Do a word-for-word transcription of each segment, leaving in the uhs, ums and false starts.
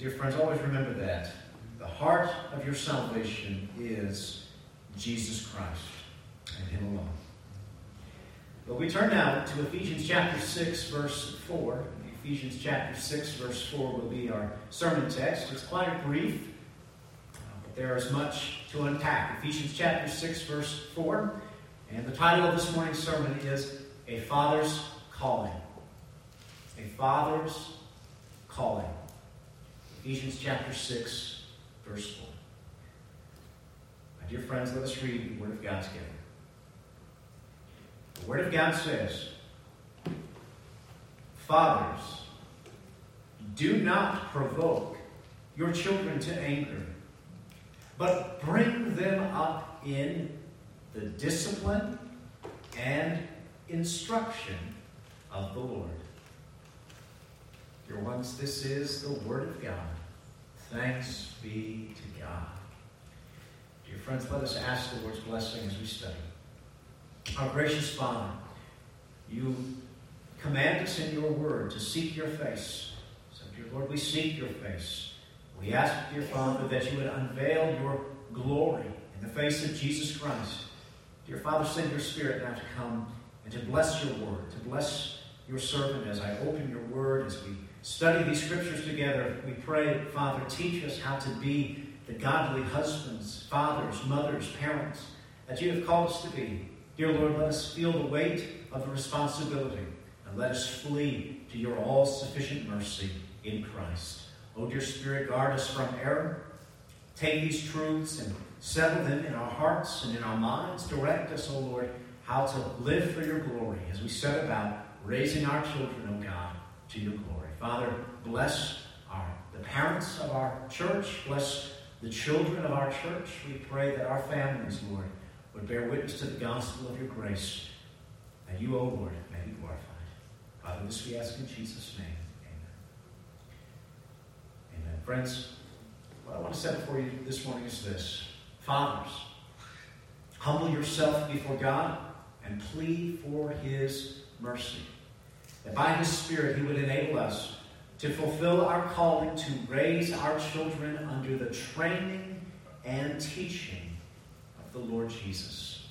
Dear friends, always remember that. The heart of your salvation is Jesus Christ and Him alone. But we turn now to Ephesians chapter six, verse four. Ephesians chapter six, verse four will be our sermon text. It's quite brief, but there is much to unpack. Ephesians chapter six, verse four. And the title of this morning's sermon is A Father's Calling. A Father's Calling. Ephesians chapter six, verse four. My dear friends, let us read the Word of God together. The Word of God says, Fathers, do not provoke your children to anger, but bring them up in the discipline and instruction of the Lord. Dear ones, this is the Word of God. Thanks be to God. Dear friends, let us ask the Lord's blessing as we study. Our gracious Father, you command us in your word to seek your face. So, dear Lord, we seek your face. We ask, dear Father, that you would unveil your glory in the face of Jesus Christ. Dear Father, send your Spirit now to come and to bless your word, to bless your servant as I open your word, as we study these scriptures together. We pray, Father, teach us how to be the godly husbands, fathers, mothers, parents that you have called us to be. Dear Lord, let us feel the weight of the responsibility, and let us flee to your all-sufficient mercy in Christ. Oh, dear Spirit, guard us from error. Take these truths and settle them in our hearts and in our minds. Direct us, O Lord, how to live for your glory as we set about raising our children, O God, to your glory. Father, bless our, the parents of our church. Bless the children of our church. We pray that our families, Lord, would bear witness to the gospel of your grace, that you, O Lord, may be glorified. Father, this we ask in Jesus' name. Amen. Amen. Friends, what I want to set before you this morning is this. Fathers, humble yourself before God and plead for his mercy, that by his Spirit he would enable us to fulfill our calling to raise our children under the training and teaching the Lord Jesus.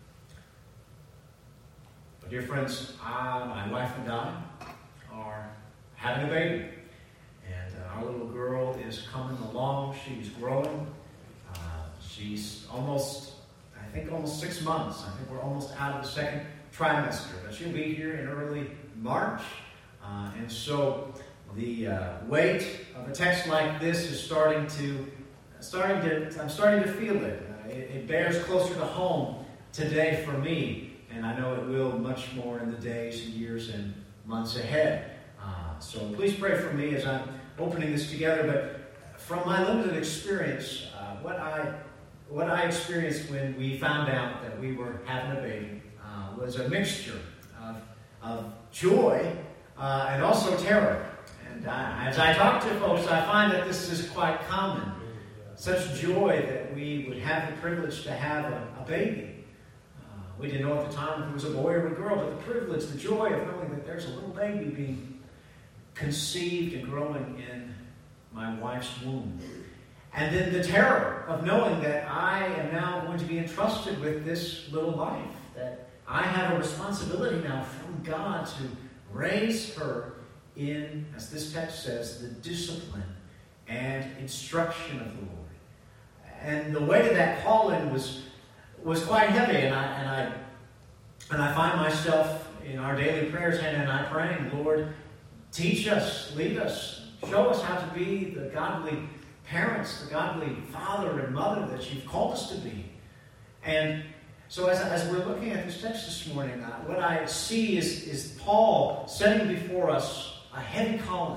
But dear friends, I, my wife and I are having a baby. And uh, our little girl is coming along. She's growing. Uh, she's almost, I think almost six months. I think we're almost out of the second trimester. But she'll be here in early March. Uh, and so the uh, weight of a text like this is starting to, starting to, I'm starting to feel it. It, it bears closer to home today for me, and I know it will much more in the days and years and months ahead. Uh, so please pray for me as I'm opening this together. But from my limited experience, uh, what I what I experienced when we found out that we were having a baby uh, was a mixture of, of joy uh, and also terror. And I, as I talk to folks, I find that this is quite common. Such joy that we would have the privilege to have a, a baby. Uh, we didn't know at the time if it was a boy or a girl, but the privilege, the joy of knowing that there's a little baby being conceived and growing in my wife's womb. And then the terror of knowing that I am now going to be entrusted with this little life, that I have a responsibility now from God to raise her in, as this text says, the discipline and instruction of the Lord. And the weight of that calling was was quite heavy, and I and I and I find myself in our daily prayers, Hannah and I praying, Lord, teach us, lead us, show us how to be the godly parents, the godly father and mother that you've called us to be. And so as, as we're looking at this text this morning, uh, what I see is, is Paul setting before us a heavy calling,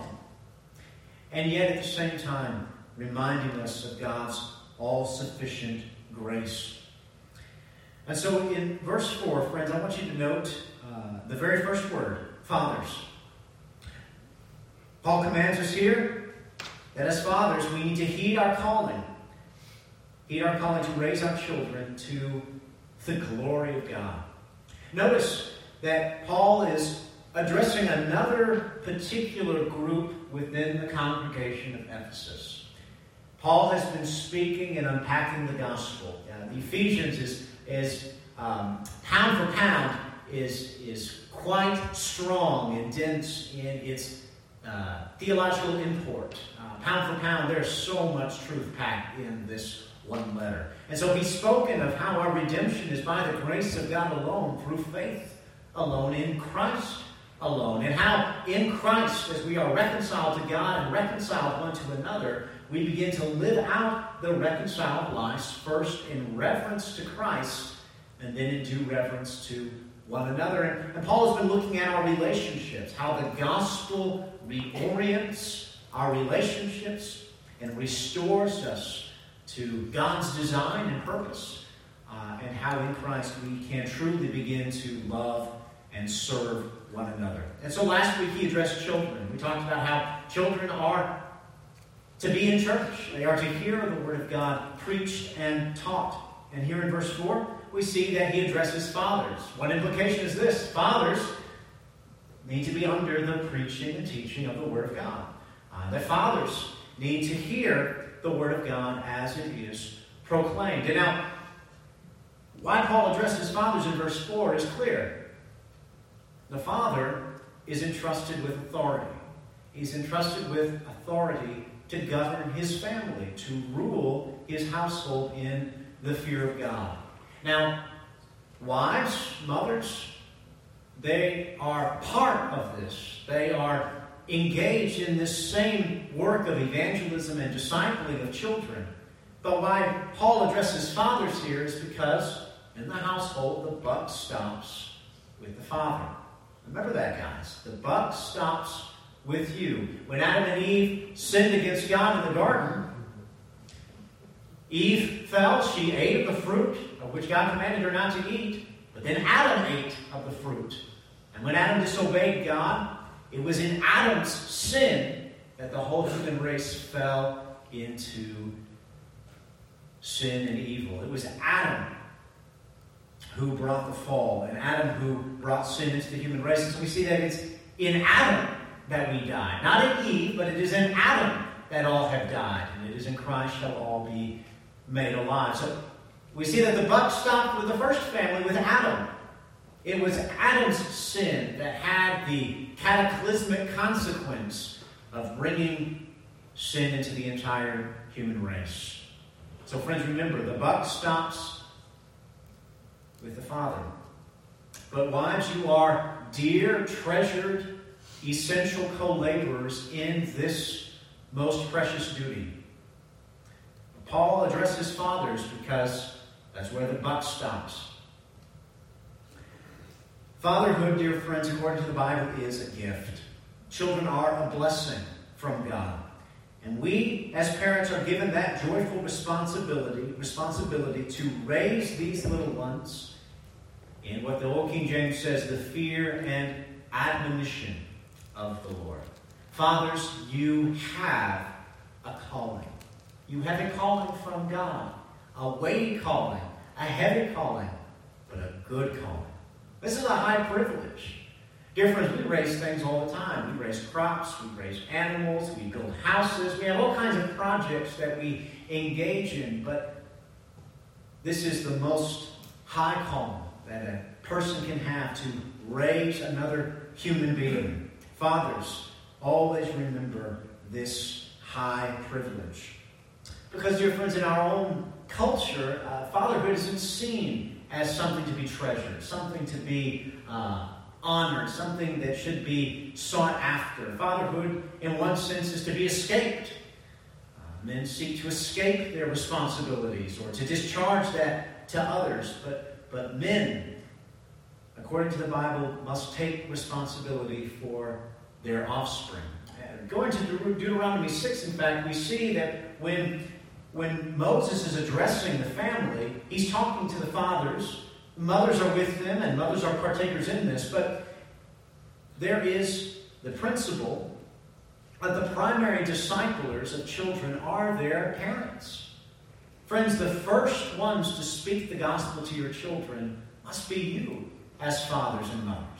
and yet at the same time reminding us of God's all-sufficient grace. And so in verse four, friends, I want you to note uh, the very first word, fathers. Paul commands us here that as fathers we need to heed our calling. Heed our calling to raise our children to the glory of God. Notice that Paul is addressing another particular group within the congregation of Ephesus. Paul has been speaking and unpacking the gospel. Uh, the Ephesians is, is um, pound for pound, is, is quite strong and dense in its uh, theological import. Uh, pound for pound, there's so much truth packed in this one letter. And so he's spoken of how our redemption is by the grace of God alone, through faith alone, in Christ alone. And how in Christ, as we are reconciled to God and reconciled one to another, we begin to live out the reconciled lives, first in reverence to Christ, and then in due reverence to one another. And, and Paul has been looking at our relationships, how the gospel reorients our relationships and restores us to God's design and purpose, uh, and how in Christ we can truly begin to love and serve one another. And so last week he addressed children. We talked about how children are to be in church. They are to hear the word of God preached and taught. And here in verse four, we see that he addresses fathers. One implication is this: fathers need to be under the preaching and teaching of the word of God. Uh, that fathers need to hear the word of God as it is proclaimed. And now, why Paul addresses fathers in verse four is clear. The father is entrusted with authority. He's entrusted with authority to govern his family, to rule his household in the fear of God. Now, wives, mothers, they are part of this. They are engaged in this same work of evangelism and discipling of children. But why Paul addresses fathers here is because in the household, the buck stops with the father. Remember that, guys. The buck stops with you. When Adam and Eve sinned against God in the garden, Eve fell. She ate of the fruit of which God commanded her not to eat. But then Adam ate of the fruit. And when Adam disobeyed God, it was in Adam's sin that the whole human race fell into sin and evil. It was Adam who brought the fall, and Adam who brought sin into the human race. And so we see that it's in Adam that we die. Not in Eve, but it is in Adam that all have died. And it is in Christ shall all be made alive. So we see that the buck stopped with the first family, with Adam. It was Adam's sin that had the cataclysmic consequence of bringing sin into the entire human race. So friends, remember, the buck stops with the father. But wives, you are dear, treasured, essential co-laborers in this most precious duty. Paul addresses fathers because that's where the buck stops. Fatherhood, dear friends, according to the Bible, is a gift. Children are a blessing from God. And we, as parents, are given that joyful responsibility, responsibility to raise these little ones in what the old King James says, the fear and admonition of the Lord. Fathers, you have a calling. You have a calling from God. A weighty calling, a heavy calling, but a good calling. This is a high privilege. Dear friends, we raise things all the time. We raise crops, we raise animals, we build houses. We have all kinds of projects that we engage in, but this is the most high calling that a person can have, to raise another human being. Fathers, always remember this high privilege. Because, dear friends, in our own culture, uh, fatherhood isn't seen as something to be treasured, something to be uh, honored, something that should be sought after. Fatherhood, in one sense, is to be escaped. Uh, men seek to escape their responsibilities or to discharge that to others. But, but men, according to the Bible, must take responsibility for their offspring. Uh, going to Deut- Deuteronomy six, in fact, we see that when When Moses is addressing the family, he's talking to the fathers. Mothers are with them, and mothers are partakers in this. But there is the principle that the primary disciplers of children are their parents. Friends, the first ones to speak the gospel to your children must be you as fathers and mothers.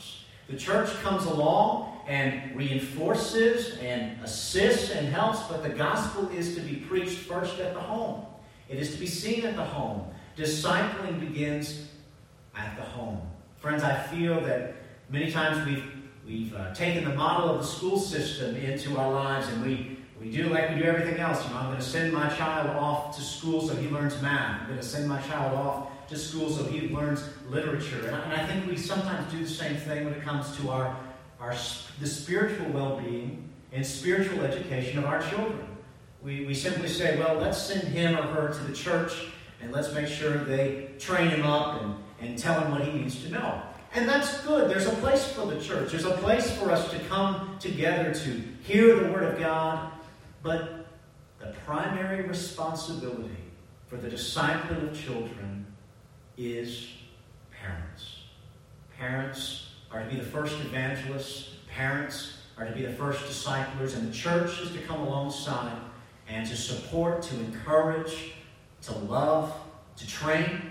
The church comes along and reinforces and assists and helps, but the gospel is to be preached first at the home. It is to be seen at the home. Discipling begins at the home. Friends, I feel that many times we've we've uh, taken the model of the school system into our lives, and we, we do like we do everything else. You know, I'm going to send my child off to school so he learns math. I'm going to send my child off to school so he learns literature. And I, and I think we sometimes do the same thing when it comes to our, our the spiritual well-being and spiritual education of our children. We, we simply say, well, let's send him or her to the church, and let's make sure they train him up and, and tell him what he needs to know. And that's good. There's a place for the church. There's a place for us to come together to hear the Word of God. But the primary responsibility for the discipling of children is parents. Parents are to be the first evangelists. Parents are to be the first disciplers. And the church is to come alongside and to support, to encourage, to love, to train.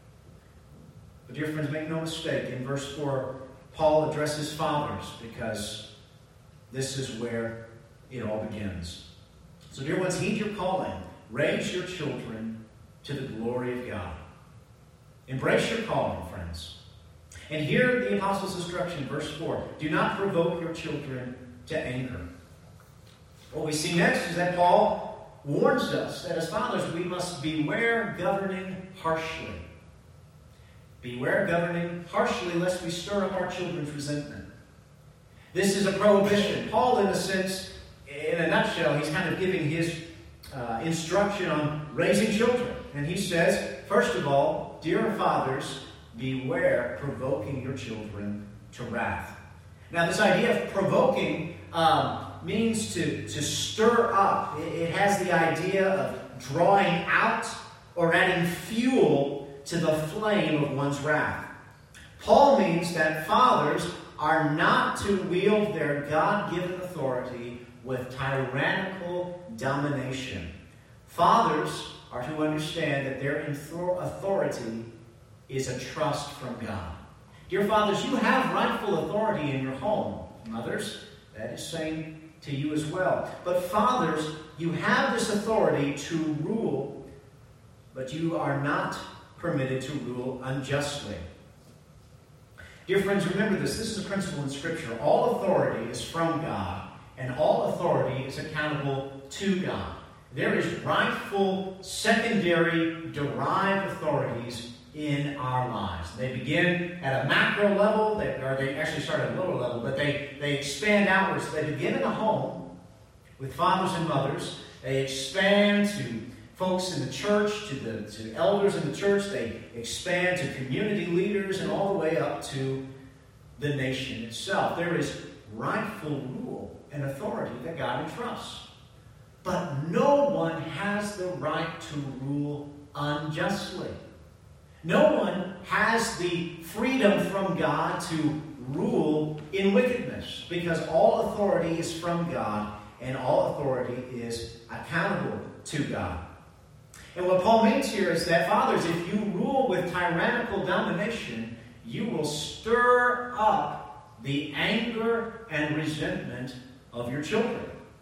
But dear friends, make no mistake, in verse four, Paul addresses fathers because this is where it all begins. So dear ones, heed your calling. Raise your children to the glory of God. Embrace your calling, friends. And hear the apostles' instruction, verse four. Do not provoke your children to anger. What we see next is that Paul warns us that as fathers we must beware governing harshly. Beware governing harshly lest we stir up our children's resentment. This is a prohibition. Paul, in a sense, in a nutshell, he's kind of giving his uh, instruction on raising children. And he says, first of all, dear fathers, beware provoking your children to wrath. Now, this idea of provoking um, means to, to stir up. It, it has the idea of drawing out or adding fuel to the flame of one's wrath. Paul means that fathers are not to wield their God-given authority with tyrannical domination. Fathers are to understand that their authority is a trust from God. Dear fathers, you have rightful authority in your home. Mothers, that is saying to you as well. But fathers, you have this authority to rule, but you are not permitted to rule unjustly. Dear friends, remember this. This is a principle in Scripture. All authority is from God, and all authority is accountable to God. There is rightful, secondary, derived authorities in our lives. They begin at a macro level, they, or they actually start at a lower level, but they, they expand outwards. They begin in the home with fathers and mothers. They expand to folks in the church, to the to elders in the church. They expand to community leaders and all the way up to the nation itself. There is rightful rule and authority that God entrusts. But no one has the right to rule unjustly. No one has the freedom from God to rule in wickedness, because all authority is from God and all authority is accountable to God. And what Paul means here is that, fathers, if you rule with tyrannical domination, you will stir up the anger and resentment of your children.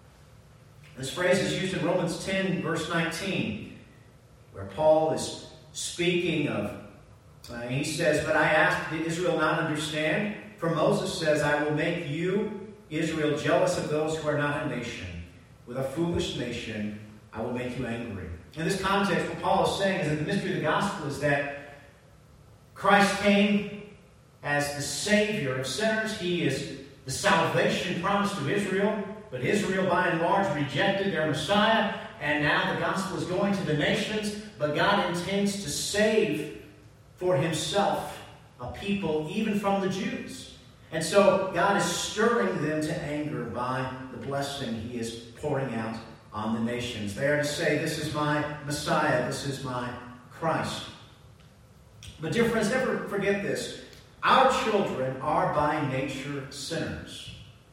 This phrase is used in Romans ten, verse nineteen, where Paul is speaking of, uh, he says, but I ask, did Israel not understand? For Moses says, I will make you, Israel, jealous of those who are not a nation. With a foolish nation, I will make you angry. In this context, what Paul is saying is that the mystery of the gospel is that Christ came as the Savior of sinners. He is the salvation promised to Israel, but Israel, by and large, rejected their Messiah, and now the gospel is going to the nations, but God intends to save for himself a people, even from the Jews. And so God is stirring them to anger by the blessing he is pouring out on the nations. They are to say, this is my Messiah, this is my Christ. But dear friends, never forget this. Our children are by nature sinners.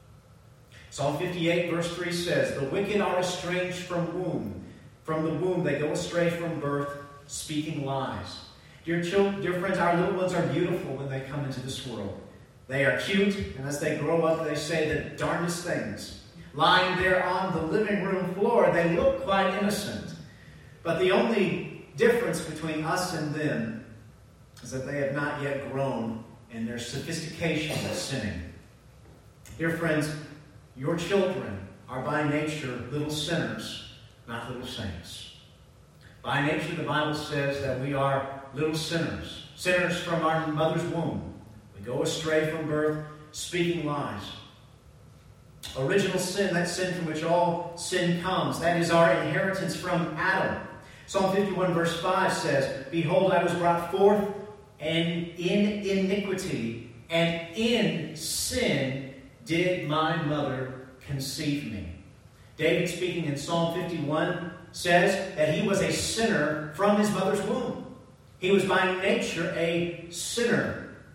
Psalm fifty-eight, verse three says, the wicked are estranged from womb. From the womb they go astray from birth, speaking lies. Dear children, dear friends, our little ones are beautiful when they come into this world. They are cute, and as they grow up, they say the darndest things. Lying there on the living room floor, they look quite innocent. But the only difference between us and them is that they have not yet grown in their sophistication of sinning. Dear friends, your children are by nature little sinners, not little saints. By nature, the Bible says that we are little sinners, sinners from our mother's womb. We go astray from birth, speaking lies. Original sin, that sin from which all sin comes, that is our inheritance from Adam. Psalm fifty-one verse five says, "Behold, I was brought forth and in iniquity, and in sin did my mother conceive me." David, speaking in Psalm fifty-one, says that he was a sinner from his mother's womb. He was by nature a sinner.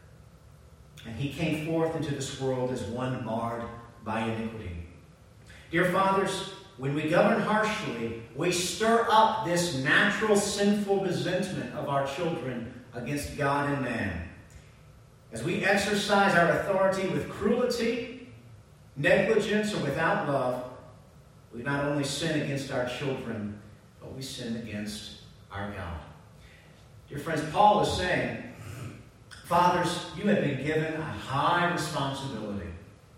And he came forth into this world as one marred by iniquity. Dear fathers, when we govern harshly, we stir up this natural sinful resentment of our children against God and man. As we exercise our authority with cruelty, negligence, or without love, we not only sin against our children, but we sin against our God. Dear friends, Paul is saying, fathers, you have been given a high responsibility,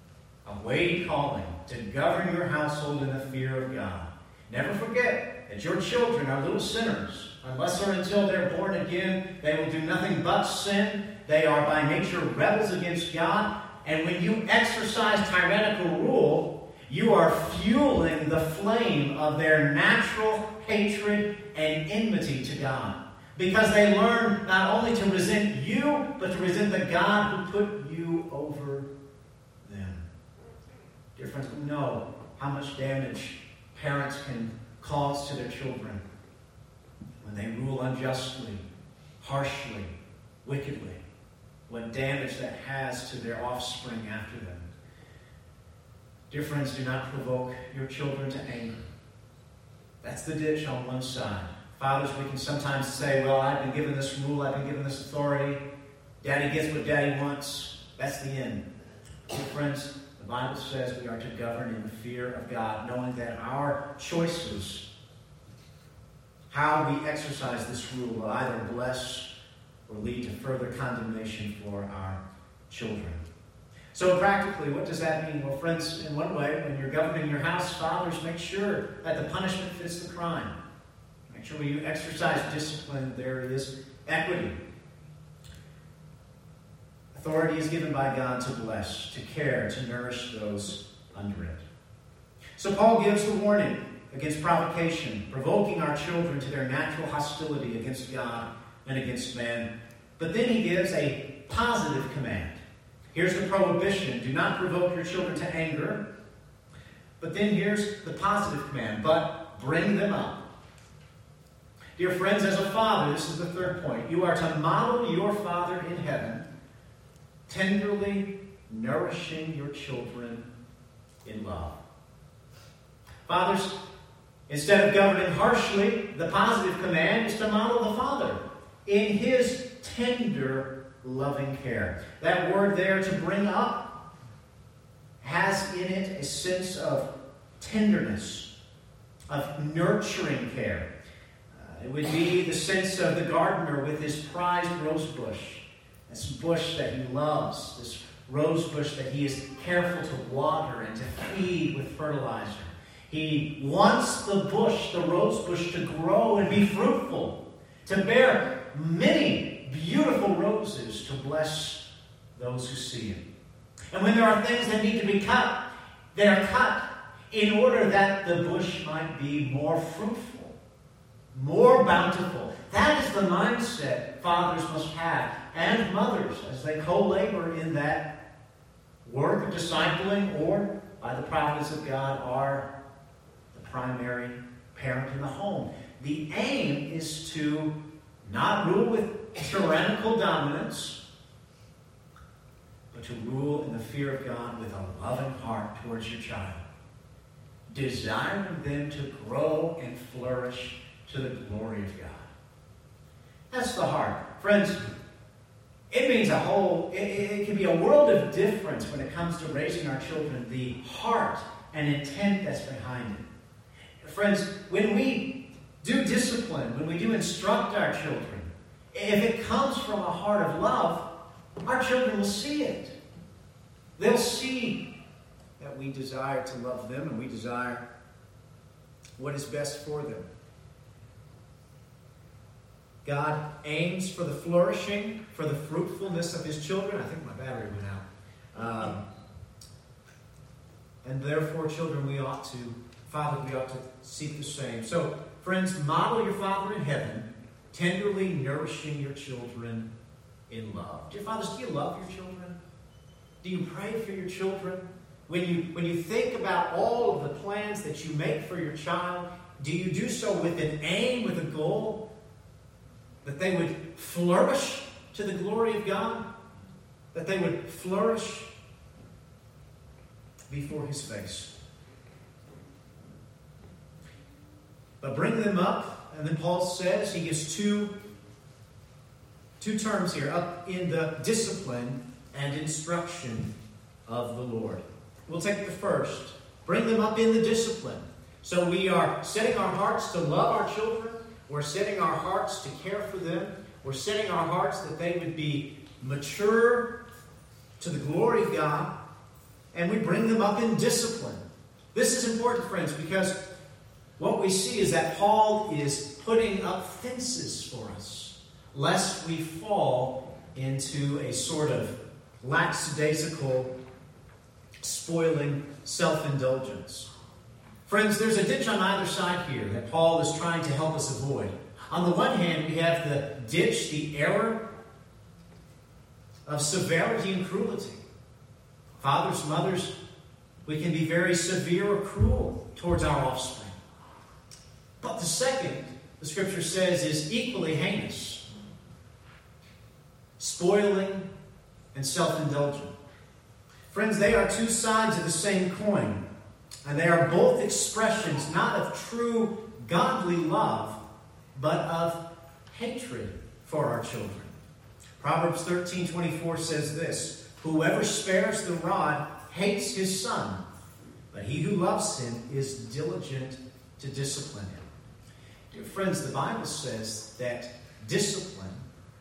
a weighty calling to govern your household in the fear of God. Never forget that your children are little sinners. Unless or until they're born again, they will do nothing but sin. They are by nature rebels against God. And when you exercise tyrannical rule, you are fueling the flame of their natural hatred and enmity to God. Because they learn not only to resent you, but to resent the God who put you over them. Dear friends, we know how much damage parents can cause to their children when they rule unjustly, harshly, wickedly. What damage that has to their offspring after them. Dear friends, do not provoke your children to anger. That's the ditch on one side. Fathers, we can sometimes say, well, I've been given this rule, I've been given this authority. Daddy gets what Daddy wants. That's the end. Dear friends, the Bible says we are to govern in the fear of God, knowing that our choices, how we exercise this rule, will either bless or lead to further condemnation for our children. So practically, what does that mean? Well, friends, in one way, when you're governing your house, fathers, make sure that the punishment fits the crime. Make sure when you exercise discipline, there is equity. Authority is given by God to bless, to care, to nourish those under it. So Paul gives the warning against provocation, provoking our children to their natural hostility against God and against man. But then he gives a positive command. Here's the prohibition. Do not provoke your children to anger. But then here's the positive command. But bring them up. Dear friends, as a father, this is the third point. You are to model your Father in heaven, tenderly nourishing your children in love. Fathers, instead of governing harshly, the positive command is to model the Father in his tender, loving care. That word there, to bring up, has in it a sense of tenderness, of nurturing care. Uh, it would be the sense of the gardener with his prized rose bush. This bush that he loves, this rose bush that he is careful to water and to feed with fertilizer. He wants the bush, the rose bush, to grow and be fruitful, to bear many beautiful roses to bless those who see it. And when there are things that need to be cut, they are cut in order that the bush might be more fruitful, more bountiful. That is the mindset fathers must have, and mothers, as they co-labor in that work of discipling, or by the providence of God, are the primary parent in the home. The aim is to not rule with tyrannical dominance, but to rule in the fear of God with a loving heart towards your child, desiring them to grow and flourish to the glory of God. That's the heart. Friends, It means a whole, it, it can be a world of difference when it comes to raising our children, the heart and intent that's behind it. Friends, when we do discipline, when we do instruct our children, if it comes from a heart of love, our children will see it. They'll see that we desire to love them and we desire what is best for them. God aims for the flourishing, for the fruitfulness of his children. I think my battery went out. Um, and therefore, children, we ought to, Father, we ought to seek the same. So, friends, model your Father in heaven, tenderly nourishing your children in love. Dear fathers, do you love your children? Do you pray for your children? When you, when you think about all of the plans that you make for your child, do you do so with an aim, with a goal? That they would flourish to the glory of God? That they would flourish before his face? But bring them up, and then Paul says, he gives two, two terms here, up in the discipline and instruction of the Lord. We'll take the first. Bring them up in the discipline. So we are setting our hearts to love our children. We're setting our hearts to care for them. We're setting our hearts that they would be mature to the glory of God. And we bring them up in discipline. This is important, friends, because what we see is that Paul is putting up fences for us, lest we fall into a sort of lackadaisical, spoiling self-indulgence. Friends, there's a ditch on either side here that Paul is trying to help us avoid. On the one hand, we have the ditch, the error of severity and cruelty. Fathers, mothers, we can be very severe or cruel towards our offspring. But the second, the Scripture says, is equally heinous. Spoiling and self-indulgent. Friends, they are two sides of the same coin. And they are both expressions not of true godly love, but of hatred for our children. Proverbs thirteen twenty-four says this, "Whoever spares the rod hates his son, but he who loves him is diligent to discipline him." Dear friends, the Bible says that discipline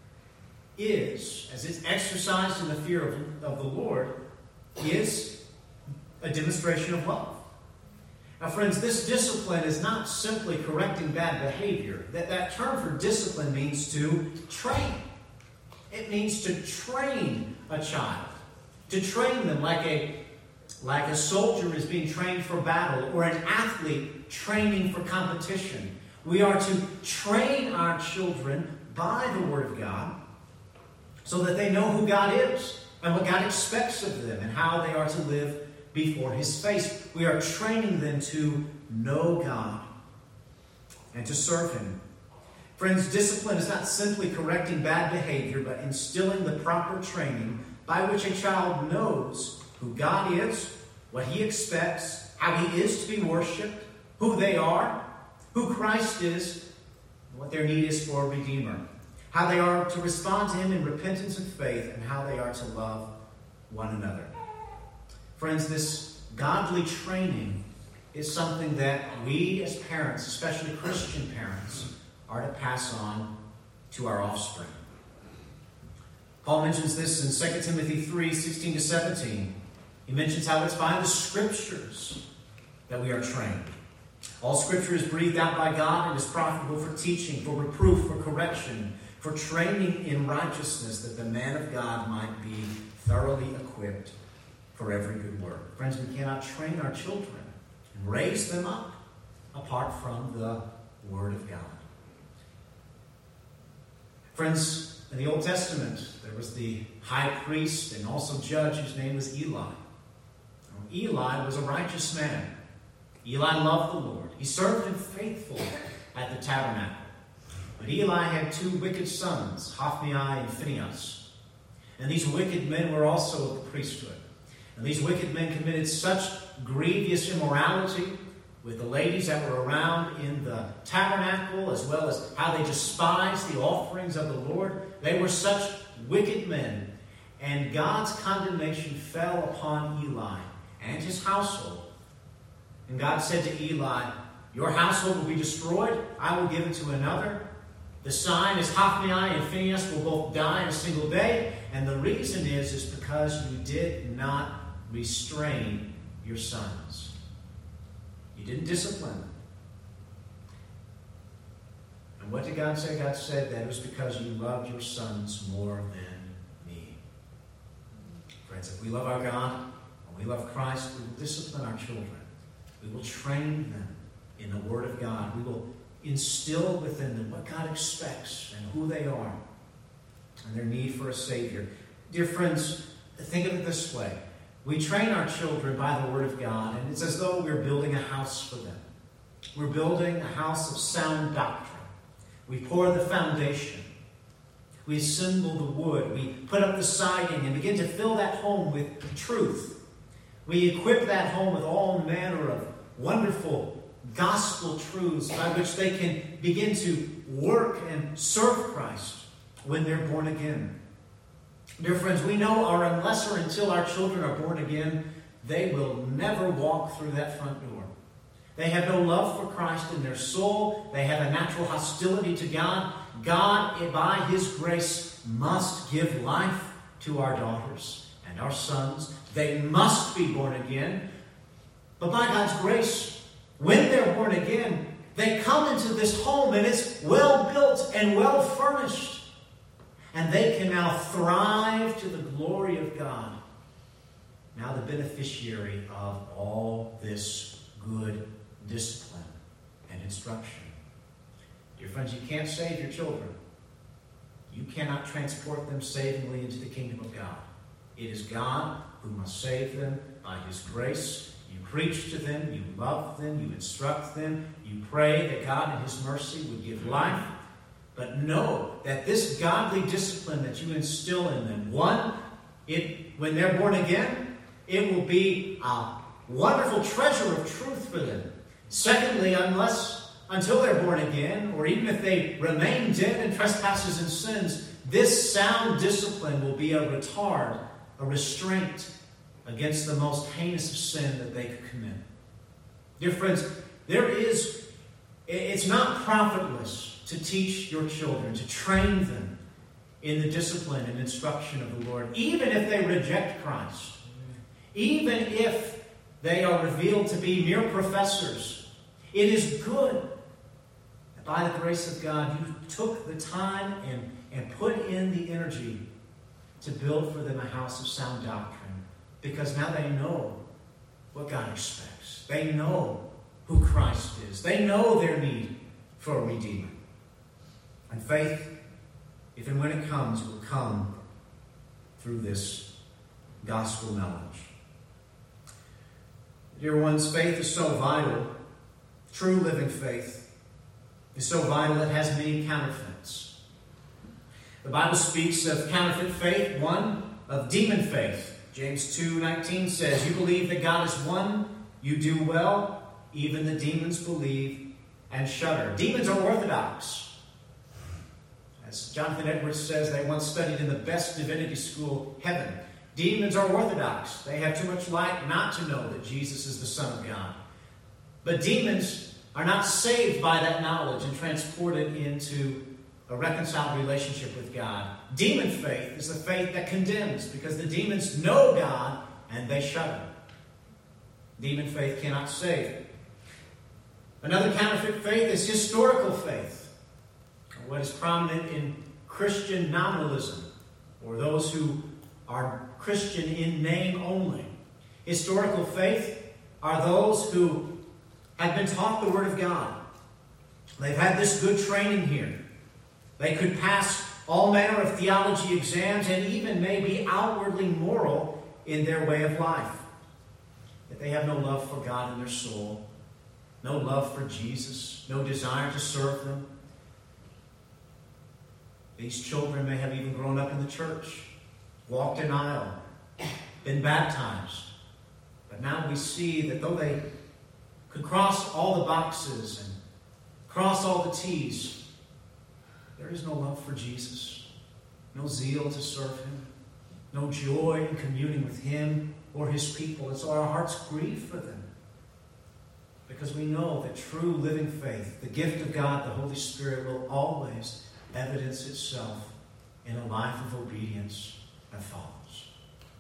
is, as it's exercised in the fear of, of the Lord, is a demonstration of love. Now, friends, this discipline is not simply correcting bad behavior. That, that term for discipline means to train. It means to train a child. To train them like a, like a soldier is being trained for battle, or an athlete training for competition. We are to train our children by the Word of God so that they know who God is and what God expects of them and how they are to live before his face. We are training them to know God and to serve him. Friends, discipline is not simply correcting bad behavior, but instilling the proper training by which a child knows who God is, what he expects, how he is to be worshipped, who they are, who Christ is, and what their need is for a Redeemer. How they are to respond to him in repentance and faith, and how they are to love one another. Friends, this godly training is something that we as parents, especially Christian parents, are to pass on to our offspring. Paul mentions this in Second Timothy three, sixteen to seventeen. He mentions how it's by the Scriptures that we are trained. All Scripture is breathed out by God and is profitable for teaching, for reproof, for correction, for training in righteousness, that the man of God might be thoroughly equipped for every good work. Friends, we cannot train our children and raise them up apart from the Word of God. Friends, in the Old Testament, there was the high priest and also judge whose name was Eli. Eli was a righteous man. Eli loved the Lord. He served him faithfully at the tabernacle. But Eli had two wicked sons, Hophni and Phinehas. And these wicked men were also of the priesthood. And these wicked men committed such grievous immorality with the ladies that were around in the tabernacle, as well as how they despised the offerings of the Lord. They were such wicked men. And God's condemnation fell upon Eli and his household. And God said to Eli, your household will be destroyed. I will give it to another. The sign is Hophni and Phinehas will both die in a single day. And the reason is, is because you did not restrain your sons. You didn't discipline them. And what did God say? God said that it was because you loved your sons more than me. Friends, if we love our God and we love Christ, we will discipline our children. We will train them in the Word of God. We will instill within them what God expects and who they are and their need for a Savior. Dear friends, think of it this way. We train our children by the Word of God, and it's as though we're building a house for them. We're building a house of sound doctrine. We pour the foundation. We assemble the wood. We put up the siding and begin to fill that home with truth. We equip that home with all manner of wonderful gospel truths by which they can begin to work and serve Christ when they're born again. Dear friends, we know our unless or until our children are born again, they will never walk through that front door. They have no love for Christ in their soul. They have a natural hostility to God. God, by His grace, must give life to our daughters and our sons. They must be born again. But by God's grace, when they're born again, they come into this home and it's well built and well furnished. And they can now thrive to the glory of God. Now the beneficiary of all this good discipline and instruction. Dear friends, you can't save your children. You cannot transport them savingly into the kingdom of God. It is God who must save them by His grace. You preach to them, you love them, you instruct them, you pray that God in His mercy would give life. But know that this godly discipline that you instill in them, one, it, when they're born again, it will be a wonderful treasure of truth for them. Secondly, unless, until they're born again, or even if they remain dead in trespasses and sins, this sound discipline will be a retard, a restraint against the most heinous of sin that they could commit. Dear friends, there is, it's not profitless to teach your children, to train them in the discipline and instruction of the Lord, even if they reject Christ, even if they are revealed to be mere professors. It is good that by the grace of God, you took the time and, and put in the energy to build for them a house of sound doctrine, because now they know what God expects. They know who Christ is. They know their need for a Redeemer. And faith, if and when it comes, will come through this gospel knowledge. Dear ones, faith is so vital. True living faith is so vital it has many counterfeits. The Bible speaks of counterfeit faith, one, of demon faith. James two nineteen says, you believe that God is one, you do well, even the demons believe and shudder. Demons are orthodox. As Jonathan Edwards says, they once studied in the best divinity school, heaven. Demons are orthodox. They have too much light not to know that Jesus is the Son of God. But demons are not saved by that knowledge and transported into a reconciled relationship with God. Demon faith is the faith that condemns, because the demons know God and they shudder. Demon faith cannot save. Another counterfeit faith is historical faith, what is prominent in Christian nominalism, or those who are Christian in name only. Historical faith are those who have been taught the Word of God. They've had this good training here. They could pass all manner of theology exams and even may be outwardly moral in their way of life. Yet they have no love for God in their soul, no love for Jesus, no desire to serve them. These children may have even grown up in the church, walked an aisle, been baptized. But now we see that though they could cross all the boxes and cross all the T's, there is no love for Jesus, no zeal to serve him, no joy in communing with him or his people. And so our hearts grieve for them. Because we know that true living faith, the gift of God, the Holy Spirit, will always evidence itself in a life of obedience that follows.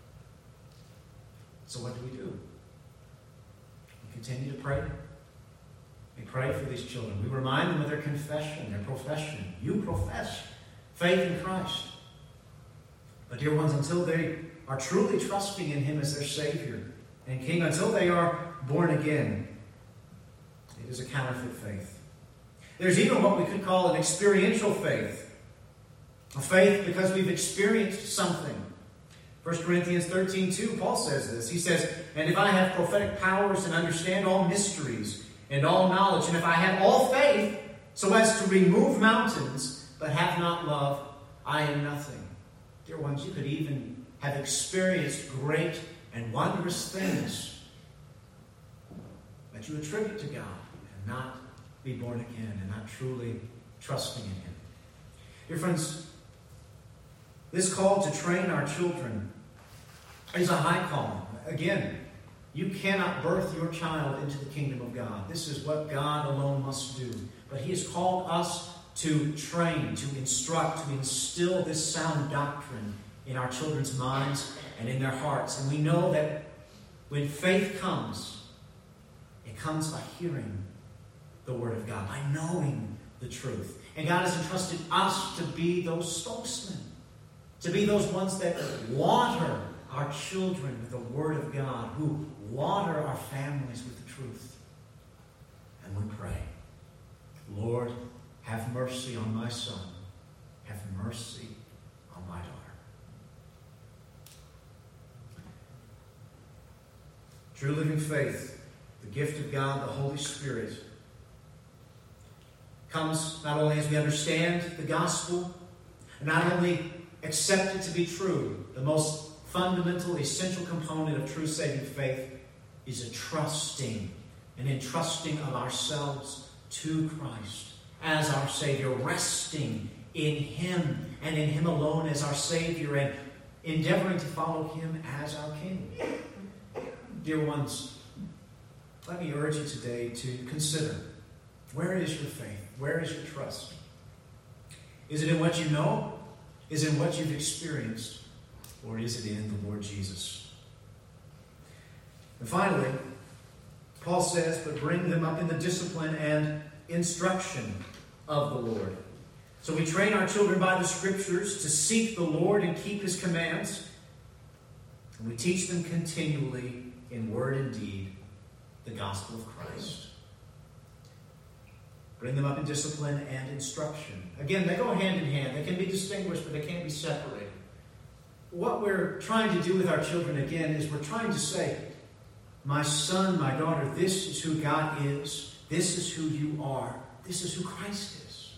So what do we do? We continue to pray. We pray for these children. We remind them of their confession, their profession. You profess faith in Christ. But dear ones, until they are truly trusting in him as their Savior and King, until they are born again, it is a counterfeit faith. There's even what we could call an experiential faith. A faith because we've experienced something. First Corinthians thirteen two, Paul says this. He says, "And if I have prophetic powers and understand all mysteries and all knowledge, and if I have all faith so as to remove mountains, but have not love, I am nothing." Dear ones, you could even have experienced great and wondrous things that you attribute to God and not be born again and not truly trusting in him. Dear friends, this call to train our children is a high call. Again, you cannot birth your child into the kingdom of God. This is what God alone must do. But he has called us to train, to instruct, to instill this sound doctrine in our children's minds and in their hearts. And we know that when faith comes, it comes by hearing the word of God, by knowing the truth. And God has entrusted us to be those spokesmen, to be those ones that water our children with the word of God, who water our families with the truth. And we pray, Lord, have mercy on my son. Have mercy on my daughter. True living faith, the gift of God, the Holy Spirit, comes not only as we understand the gospel, and not only accept it to be true. The most fundamental, essential component of true saving faith is a trusting, an entrusting of ourselves to Christ as our Savior, resting in him and in him alone as our Savior, and endeavoring to follow him as our King. Dear ones, let me urge you today to consider, where is your faith? Where is your trust? Is it in what you know? Is it in what you've experienced? Or is it in the Lord Jesus? And finally, Paul says, but bring them up in the discipline and instruction of the Lord. So we train our children by the Scriptures to seek the Lord and keep his commands. And we teach them continually in word and deed the gospel of Christ. Bring them up in discipline and instruction. Again, they go hand in hand. They can be distinguished, but they can't be separated. What we're trying to do with our children, again, is we're trying to say, my son, my daughter, this is who God is. This is who you are. This is who Christ is.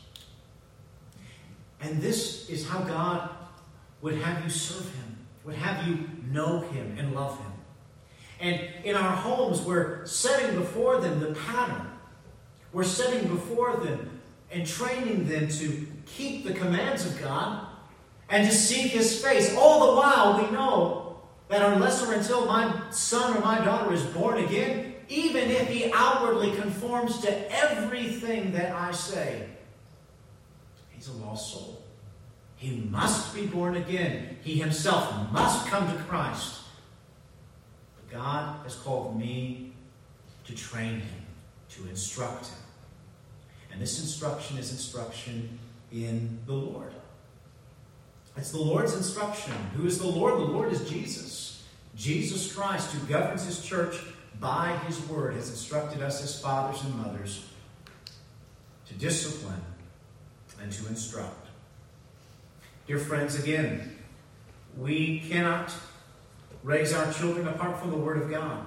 And this is how God would have you serve him, would have you know him and love him. And in our homes, we're setting before them the pattern. We're setting before them and training them to keep the commands of God and to seek his face. All the while, we know that unless or until my son or my daughter is born again, even if he outwardly conforms to everything that I say, he's a lost soul. He must be born again. He himself must come to Christ. But God has called me to train him, to instruct him. And this instruction is instruction in the Lord. It's the Lord's instruction. Who is the Lord? The Lord is Jesus. Jesus Christ, who governs his church by his word, has instructed us as fathers and mothers to discipline and to instruct. Dear friends, again, we cannot raise our children apart from the word of God.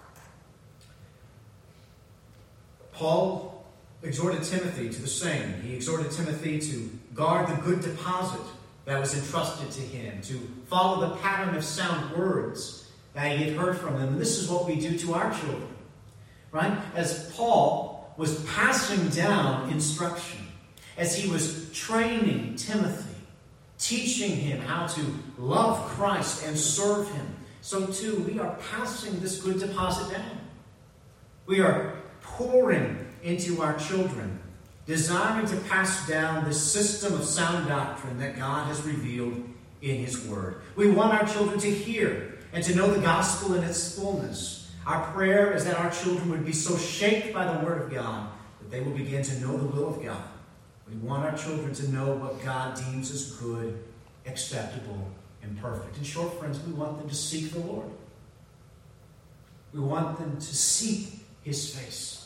Paul exhorted Timothy to the same. He exhorted Timothy to guard the good deposit that was entrusted to him, to follow the pattern of sound words that he had heard from them. And this is what we do to our children, right? As Paul was passing down instruction, as he was training Timothy teaching him how to love Christ and serve him, so too we are passing this good deposit down. We are pouring into our children, desiring to pass down this system of sound doctrine that God has revealed in his word. We want our children to hear and to know the gospel in its fullness. Our prayer is that our children would be so shaped by the word of God that they will begin to know the will of God. We want our children to know what God deems as good, acceptable, and perfect. In short, friends, we want them to seek the Lord. We want them to seek his face.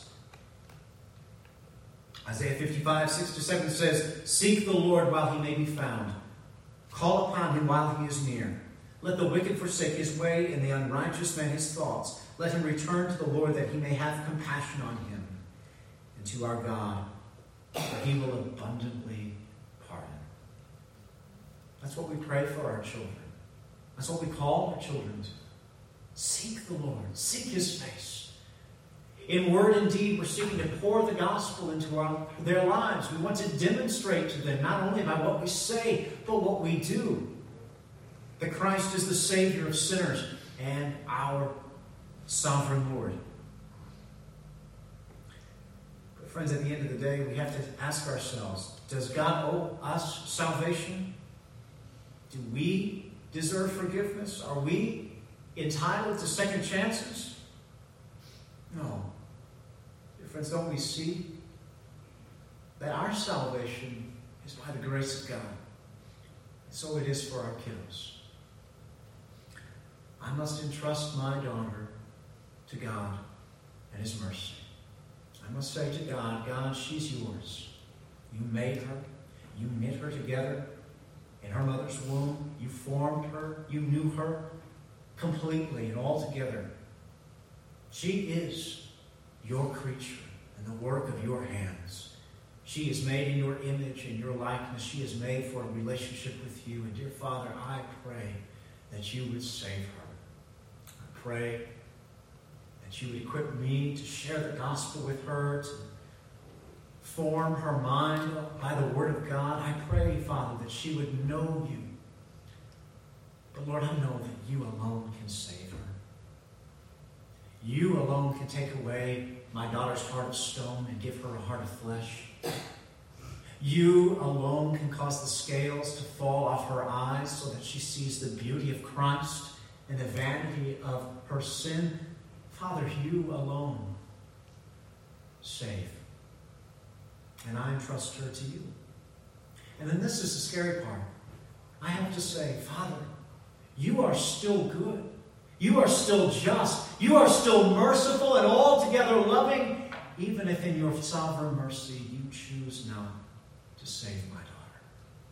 Isaiah fifty-five, six to seven says, "Seek the Lord while he may be found. Call upon him while he is near. Let the wicked forsake his way, and the unrighteous man his thoughts. Let him return to the Lord, that he may have compassion on him, and to our God, for he will abundantly pardon." That's what we pray for our children. That's what we call our children to. Seek the Lord. Seek his face. In word and deed, we're seeking to pour the gospel into our, their lives. We want to demonstrate to them, not only by what we say, but what we do, that Christ is the Savior of sinners and our sovereign Lord. But friends, at the end of the day, we have to ask ourselves, does God owe us salvation? Do we deserve forgiveness? Are we entitled to second chances? No. Dear friends, don't we see that our salvation is by the grace of God? And so it is for our kiddos. I must entrust my daughter to God and his mercy. I must say to God, God, she's yours. You made her. You knit her together in her mother's womb. You formed her. You knew her completely and altogether. She is your creature and the work of your hands. She is made in your image and your likeness. She is made for a relationship with you. And dear Father, I pray that you would save her. I pray that you would equip me to share the gospel with her, to form her mind by the word of God. I pray, Father, that she would know you. But Lord, I know that you alone can save her. You alone can take away my daughter's heart of stone and give her a heart of flesh. You alone can cause the scales to fall off her eyes so that she sees the beauty of Christ and the vanity of her sin. Father, you alone save. And I entrust her to you. And then this is the scary part. I have to say, Father, you are still good. You are still just. You are still merciful and altogether loving, even if in your sovereign mercy you choose not to save my daughter.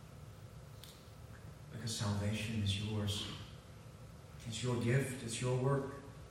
Because salvation is yours. It's your gift. It's your work.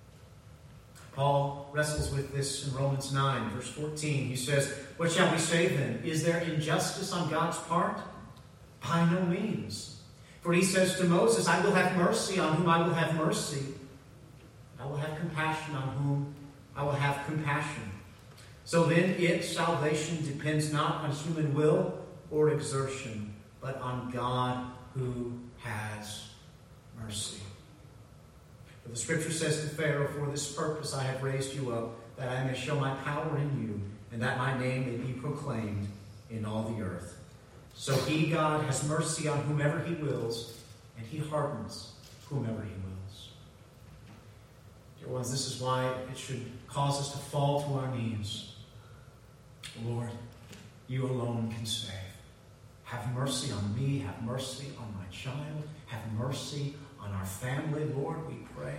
Paul wrestles with this in Romans nine, verse fourteen. He says, "What shall we say then? Is there injustice on God's part? By no means. For he says to Moses, I will have mercy on whom I will have mercy. I will have compassion on whom I will have compassion." So then its salvation depends not on human will or exertion, but on God who has mercy. For the scripture says to Pharaoh, "For this purpose I have raised you up, that I may show my power in you, and that my name may be proclaimed in all the earth." So he, God, has mercy on whomever he wills, and he hardens whomever he wills. Dear ones, this is why it should cause us to fall to our knees. Lord, you alone can save. Have mercy on me. Have mercy on my child. Have mercy on our family, Lord, we pray.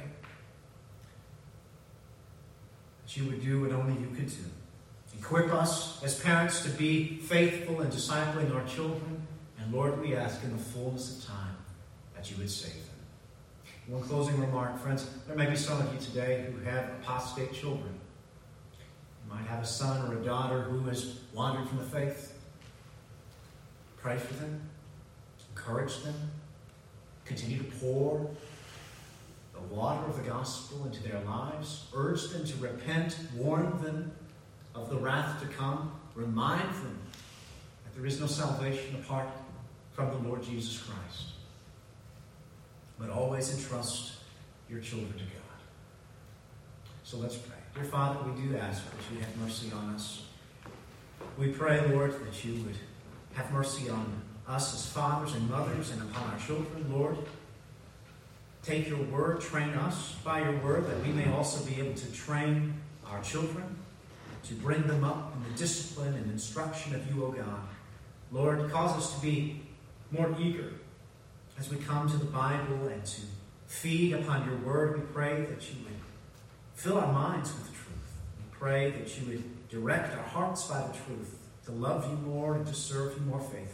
That you would do what only you could do. Equip us as parents to be faithful in discipling our children. And Lord, we ask in the fullness of time that you would save them. One closing remark, friends. There may be some of you today who have apostate children. You might have a son or a daughter who has wandered from the faith. Pray for them. Encourage them. Continue to pour the water of the gospel into their lives. Urge them to repent. Warn them of the wrath to come. Remind them that there is no salvation apart from the Lord Jesus Christ. But always entrust your children to God. So let's pray. Dear Father, we do ask that you have mercy on us. We pray, Lord, that you would have mercy on us as fathers and mothers and upon our children, Lord. Take your word, train us by your word, that we may also be able to train our children, to bring them up in the discipline and instruction of you, O God. Lord, cause us to be more eager as we come to the Bible and to feed upon your word. We pray that you would fill our minds with the truth. We pray that you would direct our hearts by the truth, to love you more and to serve you more faithfully.